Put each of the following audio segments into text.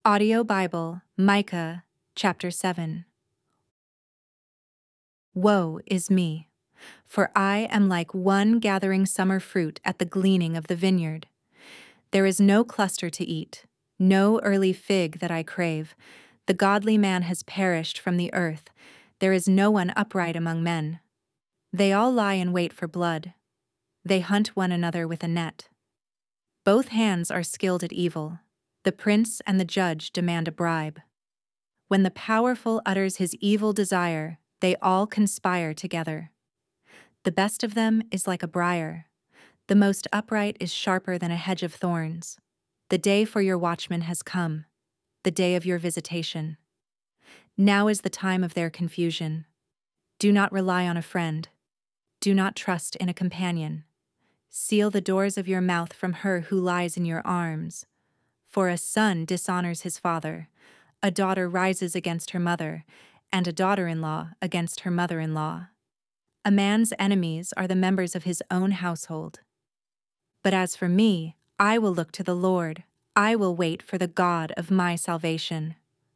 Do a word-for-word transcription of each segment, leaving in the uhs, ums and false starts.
Audio Bible, Micah, chapter seven. Woe is me, for I am like one gathering summer fruit at the gleaning of the vineyard. There is no cluster to eat, no early fig that I crave. The godly man has perished from the earth. There is no one upright among men. They all lie in wait for blood. They hunt one another with a net. Both hands are skilled at evil. The prince and the judge demand a bribe. When the powerful utters his evil desire, they all conspire together. The best of them is like a briar. The most upright is sharper than a hedge of thorns. The day for your watchman has come, the day of your visitation. Now is the time of their confusion. Do not rely on a friend. Do not trust in a companion. Seal the doors of your mouth from her who lies in your arms. For a son dishonors his father, a daughter rises against her mother, and a daughter-in-law against her mother-in-law. A man's enemies are the members of his own household. But as for me, I will look to the Lord. I will wait for the God of my salvation.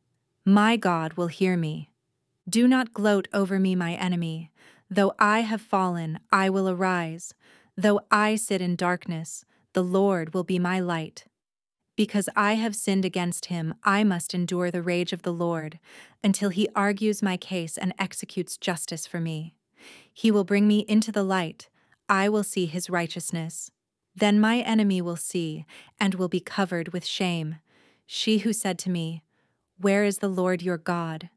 My God will hear me. Do not gloat over me, my enemy. Though I have fallen, I will arise. Though I sit in darkness, the Lord will be my light. Because I have sinned against him, I must endure the rage of the Lord, until he argues my case and executes justice for me. He will bring me into the light. I will see his righteousness. Then my enemy will see, and will be covered with shame. She who said to me, "Where is the Lord your God?"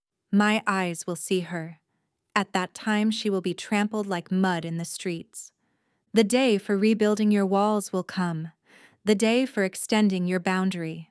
My eyes will see her. At that time she will be trampled like mud in the streets. The day for rebuilding your walls will come, the day for extending your boundary.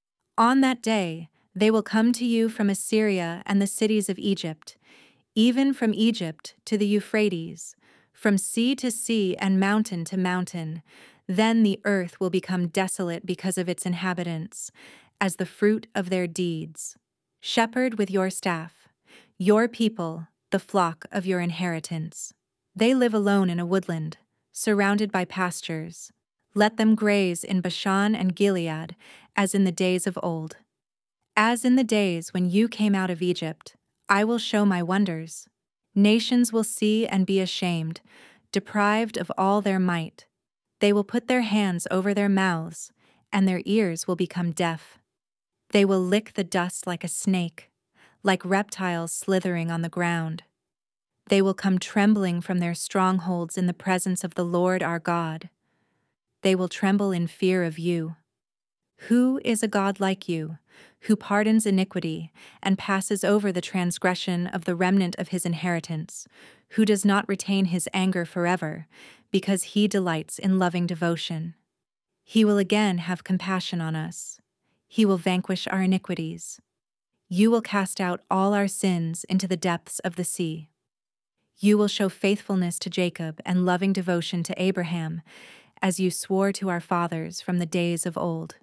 On that day, they will come to you from Assyria and the cities of Egypt, even from Egypt to the Euphrates, from sea to sea and mountain to mountain. Then the earth will become desolate because of its inhabitants, as the fruit of their deeds. Shepherd with your staff, your people, the flock of your inheritance. They live alone in a woodland, surrounded by pastures. Let them graze in Bashan and Gilead, as in the days of old. As in the days when you came out of Egypt, I will show my wonders. Nations will see and be ashamed, deprived of all their might. They will put their hands over their mouths, and their ears will become deaf. They will lick the dust like a snake, like reptiles slithering on the ground. They will come trembling from their strongholds in the presence of the Lord our God. They will tremble in fear of you. Who is a God like you, who pardons iniquity and passes over the transgression of the remnant of his inheritance, who does not retain his anger forever, because he delights in loving devotion? He will again have compassion on us. He will vanquish our iniquities. You will cast out all our sins into the depths of the sea. You will show faithfulness to Jacob and loving devotion to Abraham, as you swore to our fathers from the days of old.